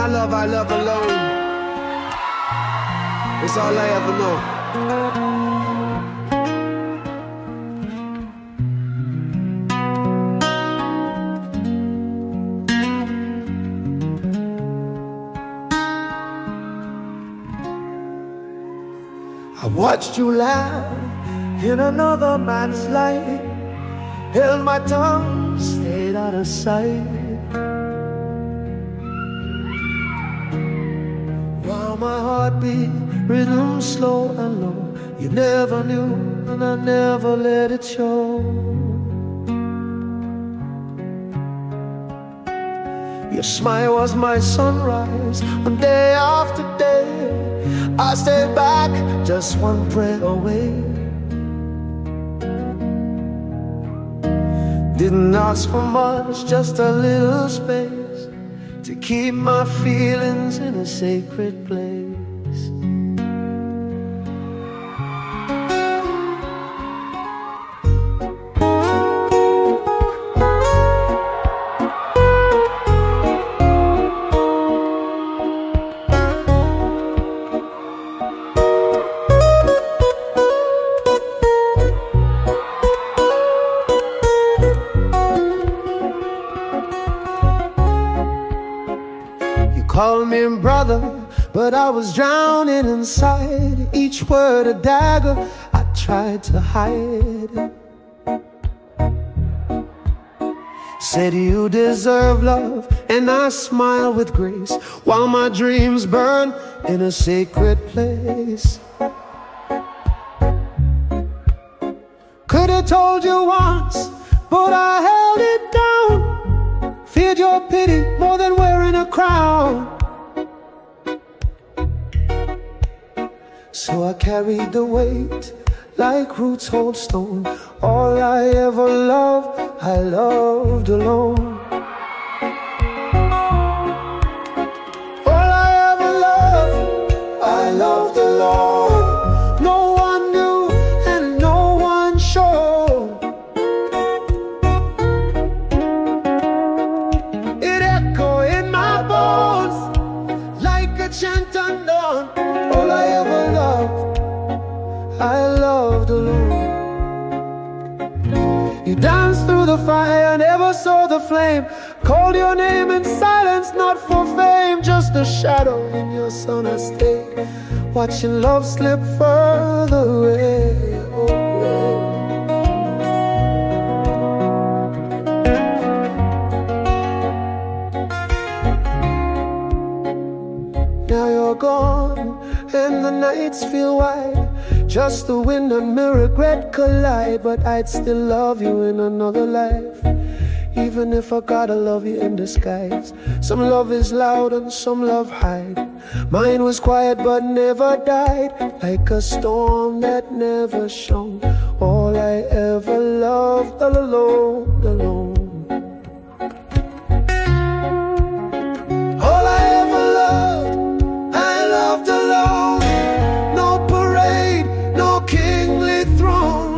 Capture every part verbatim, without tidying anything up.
I love, I love alone. It's all I ever know. I watched you laugh in another man's life, held my tongue, stayed out of sight. While my heart beat rhythm slow and low, you never knew and I never let it show. Your smile was my sunrise, and day after day I stayed back, just one prayer away. Didn't ask for much, just a little space to keep my feelings in a sacred place. Call me brother, but I was drowning inside. Each word a dagger, I tried to hide. Said you deserve love, and I smiled with grace, while my dreams burn in a sacred place. Could've told you once, but I held it down. Feared your pity more than wearing a crown. So I carried the weight like roots hold stone. All I ever loved, I loved alone. All I ever loved, I loved alone. No one knew and no one showed. It echoed in my bones like a chant undone. All I ever loved, I loved alone. You danced through the fire, never saw the flame. Called your name in silence, not for fame. Just a shadow in your sun I stayed, watching love slip further away. Oh, now you're gone, and the nights feel wide. Just the wind and me regret collide. But I'd still love you in another life, even if I gotta love you in disguise. Some love is loud and some love hide. Mine was quiet but never died, like a storm that never shone. All I ever loved, all alone, alone. All I ever loved, I loved alone. No parade, no kingly throne.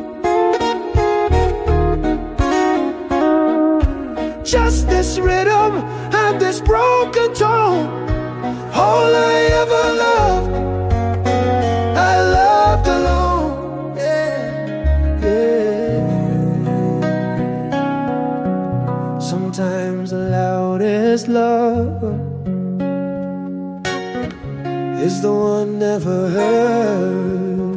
Just this rhythm and this broken tone. All I ever loved, I loved alone. Yeah, yeah. Sometimes the loudest love is the one never heard.